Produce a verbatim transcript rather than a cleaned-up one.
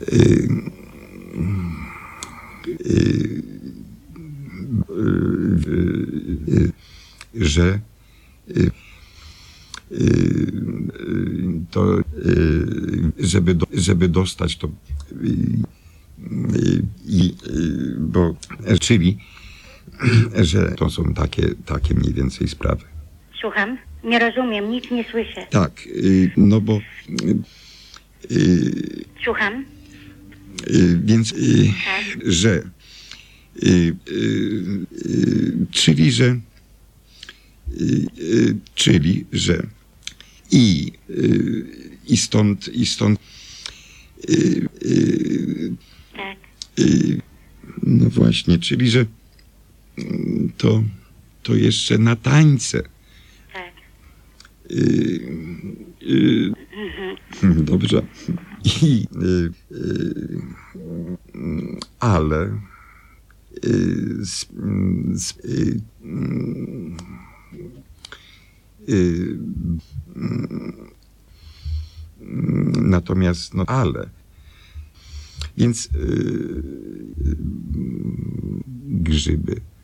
Y, y, y, że y, y, to, y, żeby, do, żeby dostać to, y, y, bo, czyli, że to są takie, takie mniej więcej sprawy. Słucham? Nie rozumiem, nic nie słyszę. Tak, y, no bo y, Słucham? y, więc, y, Tak. że y, y, y, czyli, że y, y, czyli, że i, y, i stąd, i stąd y, y, Tak. y, no właśnie, czyli, że mm, to, to jeszcze na tańce. Tak. Y, y, Mhm. Dobrze. I, y, y, ale y, z, z, y, y, natomiast, no ale, więc y, grzyby.